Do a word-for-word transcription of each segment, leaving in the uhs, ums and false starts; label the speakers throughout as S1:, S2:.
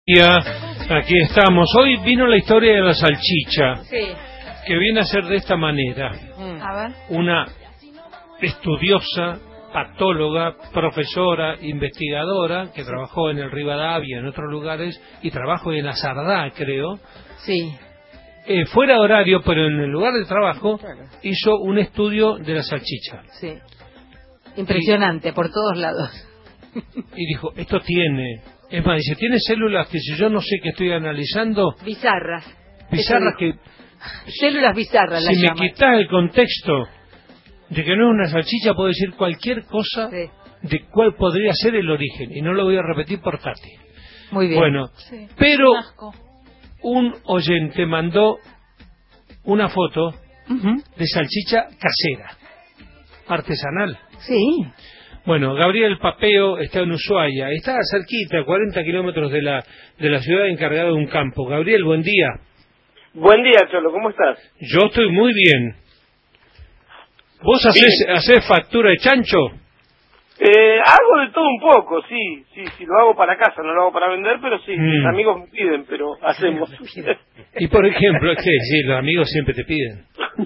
S1: Ya, aquí estamos. Hoy vino la historia de la salchicha,
S2: sí.
S1: que viene a ser de esta manera.
S2: Mm. A ver.
S1: Una estudiosa, patóloga, profesora, investigadora, que trabajó en el Rivadavia, en otros lugares, y trabajó en la Sardá, creo.
S2: Sí.
S1: Eh, fuera de horario, pero en el lugar de trabajo, claro, hizo un estudio de la salchicha.
S2: Sí. Impresionante, y, por todos lados.
S1: Y dijo, esto tiene... Es más, dice, tiene células que si yo no sé qué estoy analizando...
S2: Bizarras.
S1: Bizarras que...
S2: Células bizarras
S1: si
S2: las
S1: me
S2: llaman.
S1: quitas el contexto de que no es una salchicha, puedo decir cualquier cosa, sí, de cuál podría ser el origen. Y no lo voy a repetir por Tati.
S2: Muy bien.
S1: Bueno, sí, pero un oyente mandó una foto uh-huh. de salchicha casera, artesanal.
S2: Sí.
S1: Bueno, Gabriel Papeo está en Ushuaia, está cerquita, a cuarenta kilómetros de la de la ciudad, encargado de un campo. Gabriel, buen día.
S3: Buen día, Cholo, ¿cómo estás?
S1: Yo estoy muy bien. ¿Vos hacés, hacés factura de chancho?
S3: Eh, hago de todo un poco, sí, sí, sí, lo hago para casa, no lo hago para vender, pero sí, mm. mis amigos me piden, pero hacemos.
S1: Y por ejemplo, ¿qué? Sí, los amigos siempre te piden.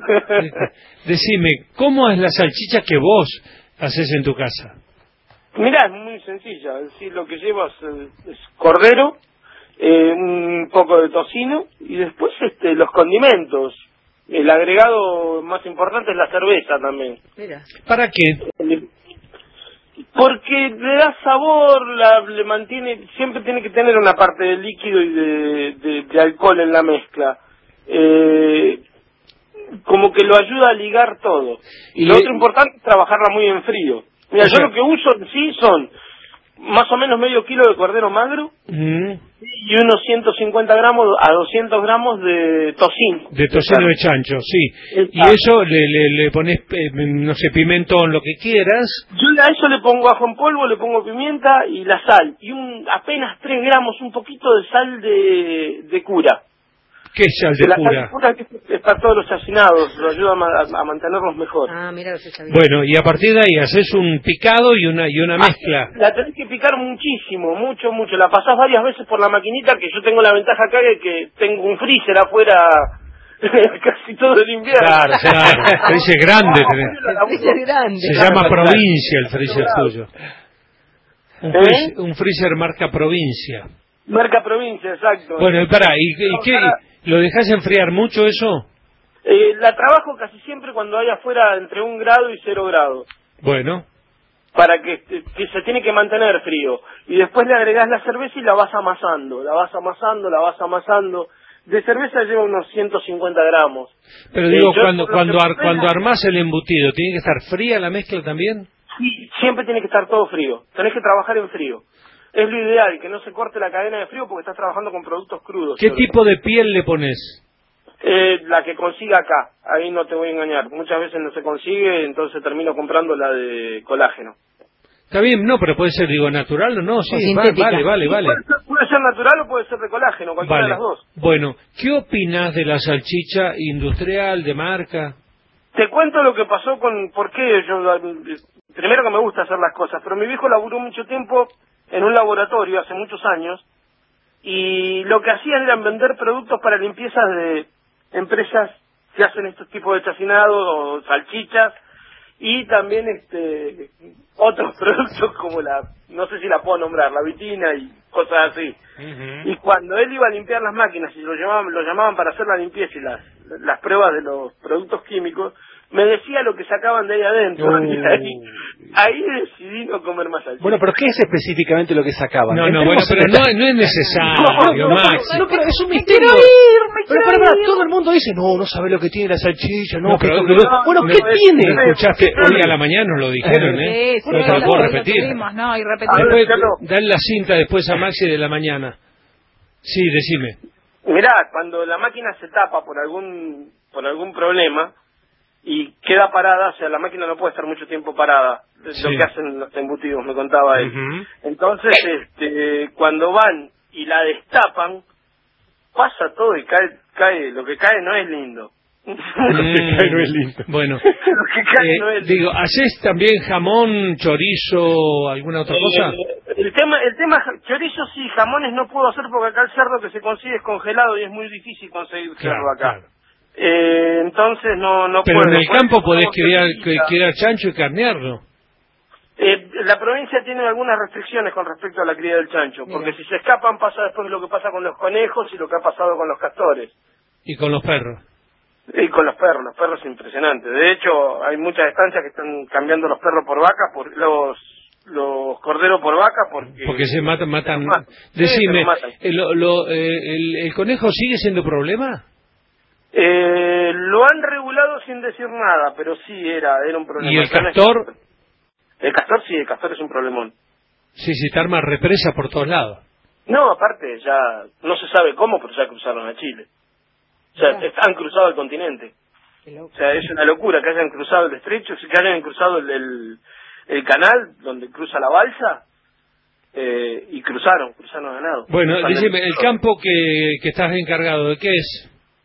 S1: Decime, ¿cómo es la salchicha que vos haces en tu casa?
S3: Mirá, es muy sencilla, es decir, lo que llevo es, es cordero, eh, un poco de tocino y después este los condimentos. El agregado más importante es la cerveza también.
S2: Mira.
S1: ¿Para qué?
S3: Porque le da sabor, la, le mantiene, siempre tiene que tener una parte de líquido y de, de, de alcohol en la mezcla. Eh, como que lo ayuda a ligar todo. Y lo otro importante es trabajarla muy en frío. Mira, yo lo que uso en sí son más o menos medio kilo de cordero magro mm. y unos ciento cincuenta gramos a doscientos gramos de tocino.
S1: De tocino de chancho, sí. Exacto. Y eso le, le, le pones, eh, no sé, pimentón, lo que quieras.
S3: Yo a eso le pongo ajo en polvo, le pongo pimienta y la sal. Y un apenas tres gramos, un poquito de sal de, de cura.
S1: ¿Qué es sal de
S3: la
S1: cura?
S3: Sal de cura que es para todos los chacinados, lo ayuda a, a mantenerlos mejor.
S2: Ah, mira, eso está bien.
S1: Bueno, y a partir de ahí haces un picado y una y una ah, mezcla.
S3: La tenés que picar muchísimo, mucho, mucho. La pasás varias veces por la maquinita, que yo tengo la ventaja acá de que tengo un freezer afuera casi todo el invierno.
S1: Claro, claro. Freezer grande.
S2: El freezer grande.
S1: Se llama Provincia el freezer tuyo. Un, ¿Eh? freezer, un freezer marca Provincia.
S3: Marca Provincia, exacto.
S1: Bueno, y pará, ¿y, y qué? ¿Lo dejás enfriar mucho eso?
S3: Eh, la trabajo casi siempre cuando hay afuera entre un grado y cero grados.
S1: Bueno.
S3: Para que, que se tiene que mantener frío. Y después le agregás la cerveza y la vas amasando, la vas amasando, la vas amasando. De cerveza lleva unos ciento cincuenta gramos.
S1: Pero digo, eh, cuando cuando ar, cuando armás el embutido, ¿tiene que estar fría la mezcla también?
S3: Sí, siempre tiene que estar todo frío. Tenés que trabajar en frío. Es lo ideal, que no se corte la cadena de frío porque estás trabajando con productos crudos.
S1: ¿Qué ¿sabes? tipo de piel le pones?
S3: Eh, la que consiga acá, ahí no te voy a engañar. Muchas veces no se consigue, entonces termino comprando la de colágeno.
S1: Está bien, no, pero puede ser, digo, natural o no, sí, vale, vale, vale. vale.
S3: Puede ser, puede ser natural o puede ser de colágeno, cualquiera
S1: vale.
S3: de las dos.
S1: Bueno, ¿qué opinas de la salchicha industrial, de marca?
S3: Te cuento lo que pasó con, por qué yo, primero que me gusta hacer las cosas, pero mi viejo laburó mucho tiempo en un laboratorio hace muchos años y lo que hacían eran vender productos para limpiezas de empresas que hacen estos tipos de chacinados o salchichas y también este otros productos como la, no sé si la puedo nombrar, la vitina y cosas así. Uh-huh. Y cuando él iba a limpiar las máquinas y lo llamaban, lo llamaban para hacer la limpieza y las, las pruebas de los productos químicos, me decía lo que sacaban de ahí adentro. Uh. Y ahí, ahí decidí no comer más salchicha.
S4: Bueno, pero ¿qué es específicamente lo que sacaban?
S1: No, no, bueno, pero no, no es necesario,
S4: no,
S1: Max.
S4: No, pero es un misterio.
S2: Me quiero ir, me
S4: pero,
S2: quiero
S4: pero, pero,
S2: ir.
S4: todo el mundo dice, no, no sabe lo que tiene la salchicha, no,
S1: no
S4: que
S1: pero,
S4: esto, que
S1: no,
S4: no, Bueno,
S1: no,
S4: ¿qué
S1: no,
S4: tiene?
S1: No escuchaste, hoy a la mañana nos lo dijeron, ¿eh?
S2: Sí, sí,
S1: no te lo puedo repetir.
S2: Lo no, y repetimos.
S1: Después, dan la cinta después a Maxi de la mañana. Sí, decime.
S3: Mirá, cuando la máquina se tapa por algún por algún problema y queda parada, o sea, la máquina no puede estar mucho tiempo parada, sí. Lo que hacen los embutidos, me contaba él. Uh-huh. Entonces, este, cuando van y la destapan, pasa todo y cae, cae, lo que cae no es lindo.
S1: Mm,
S4: no es lindo.
S1: bueno,
S3: Lo que cae
S1: eh,
S3: no es-
S1: digo, ¿hacés también jamón, chorizo, alguna otra cosa?
S3: Eh, el tema, el tema chorizo sí, jamones no puedo hacer porque acá el cerdo que se consigue es congelado y es muy difícil conseguir
S1: Claro,
S3: cerdo acá.
S1: claro.
S3: Eh, entonces no no
S1: Pero
S3: puedo.
S1: en el
S3: Por
S1: campo
S3: eso
S1: podés
S3: como
S1: criar,
S3: tortilla.
S1: criar chancho y carnearlo.
S3: Eh, la provincia tiene algunas restricciones con respecto a la cría del chancho,
S2: Mira.
S3: porque si se escapan pasa después lo que pasa con los conejos y lo que ha pasado con los castores.
S1: Y con los perros.
S3: Y con los perros, los perros es impresionante. De hecho, hay muchas estancias que están cambiando los perros por vacas, por los los corderos por vacas, porque...
S1: Porque se matan, matan.
S3: se los matan. Sí, se
S1: Decime,
S3: los matan.
S1: eh, lo- lo, eh, el, ¿el conejo sigue siendo problema?
S3: Eh, lo han regulado sin decir nada, pero sí era, era un problema.
S1: ¿Y el
S3: Acá no es-
S1: castor?
S3: El castor sí, el castor es un problemón.
S1: Sí, sí, está arma represa por todos lados.
S3: No, aparte, ya no se sabe cómo, pero ya cruzaron a Chile. O sea,
S2: Mirá.
S3: han cruzado el continente.
S2: Qué loco.
S3: O sea, es una locura que hayan cruzado el estrecho, que hayan cruzado el, el, el canal donde cruza la balsa, eh, y cruzaron, cruzaron ganado.
S1: Bueno,
S3: Cruzaron
S1: decime, el
S3: territorio.
S1: campo que, que estás encargado, ¿de qué es?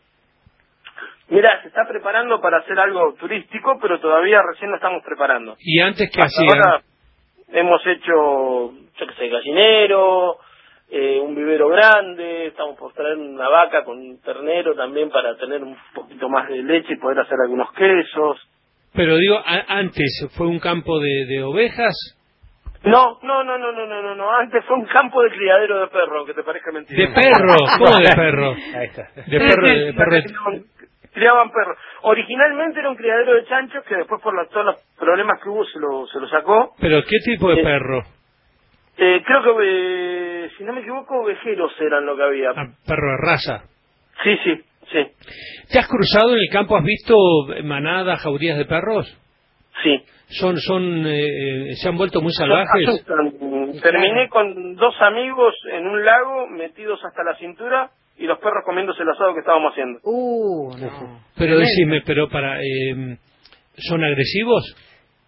S3: Mira, se está preparando para hacer algo turístico, pero todavía recién lo estamos preparando.
S1: ¿Y antes qué
S3: Hasta
S1: hacían?
S3: ahora hemos hecho, yo qué sé, gallinero, eh, un vivero grande, estamos por traer una vaca con un ternero también para tener un poquito más de leche y poder hacer algunos quesos.
S1: Pero digo, a- antes, ¿fue un campo de, de ovejas?
S3: No, no, no, no, no, no, no, no, antes fue un campo de criadero de perro, aunque te parezca mentira.
S1: ¿De perro? ¿Cómo de perro?
S4: Ahí está.
S1: De
S3: Sí,
S1: perro,
S3: sí,
S1: de
S3: sí,
S1: perro.
S3: criaban, criaban perros. Originalmente era un criadero de chanchos que después por los- todos los problemas que hubo se lo, se lo sacó.
S1: ¿Pero qué tipo de
S3: Eh,
S1: perro?
S3: Eh, creo que, eh, si no me equivoco, ovejeros eran lo que había.
S1: Ah, perro de raza.
S3: Sí, sí, sí,
S1: ¿Te has cruzado en el campo? ¿Has visto manadas, jaurías de perros?
S3: sí.
S1: Son, son, eh, se han vuelto muy salvajes.
S3: Asustan. Terminé con dos amigos en un lago metidos hasta la cintura y los perros comiéndose el asado que estábamos haciendo.
S2: Uh, no.
S1: Pero decime, pero para, eh, ¿son agresivos?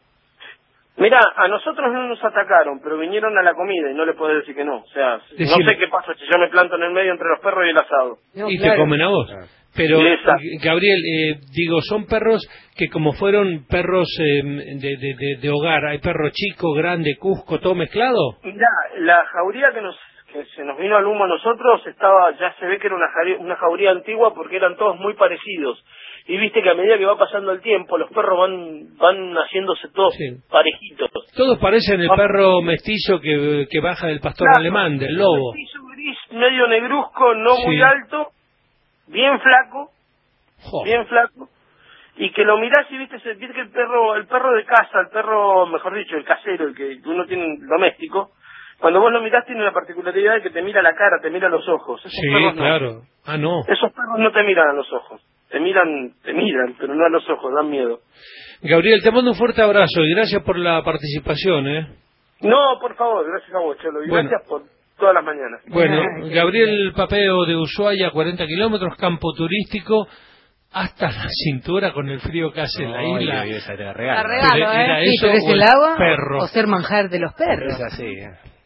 S3: Mira, a nosotros no nos atacaron, pero vinieron a la comida y no le podés decir que no. O sea,
S1: Decime.
S3: no sé qué pasa si yo me planto en el medio entre los perros y el asado.
S2: No,
S1: Y
S2: claro.
S1: te comen a vos.
S4: Claro.
S1: Pero,
S3: Exacto.
S1: eh, Gabriel, eh, digo, son perros que como fueron perros eh, de, de, de, de hogar, hay perro chico, grande, cusco, todo mezclado.
S3: Mira, la jauría que nos que se nos vino al humo a nosotros estaba, ya se ve que era una, jari- una jauría antigua porque eran todos muy parecidos. Y viste que a medida que va pasando el tiempo, los perros van van haciéndose todos
S1: Sí.
S3: parejitos.
S1: Todos parecen el
S3: Vamos.
S1: perro mestizo que, que baja del pastor
S3: Claro,
S1: alemán, del lobo.
S3: mestizo gris, medio negruzco, no
S1: Sí.
S3: muy alto, bien flaco,
S1: Jo.
S3: bien flaco, y que lo mirás y viste, se- viste que el perro, el perro de casa, el perro, mejor dicho, el casero, el que uno tiene doméstico, cuando vos lo mirás tiene la particularidad de que te mira la cara, te mira los ojos. Esos
S1: Sí,
S3: perros no.
S1: claro. Ah, no.
S3: Esos perros no te miran a los ojos, te miran, te miran, pero no a los ojos, dan miedo.
S1: Gabriel, te mando un fuerte abrazo y gracias por la participación, ¿eh?
S3: No, por favor, gracias a vos, Cholo, y
S1: Bueno.
S3: gracias por todas las mañanas.
S1: Bueno,
S2: Ay, qué
S1: Gabriel Papeo de Ushuaia, cuarenta kilómetros, campo turístico, hasta la cintura con el frío que hace en la
S4: No,
S1: isla.
S4: y esa te la
S2: La
S4: regalo.
S2: regalo,
S1: Pero era
S2: ¿eh? Sí,
S1: eso
S2: pero es
S1: o
S2: el
S1: el
S2: agua
S1: perro.
S2: o ser manjar de los perros.
S4: Es así, ¿eh?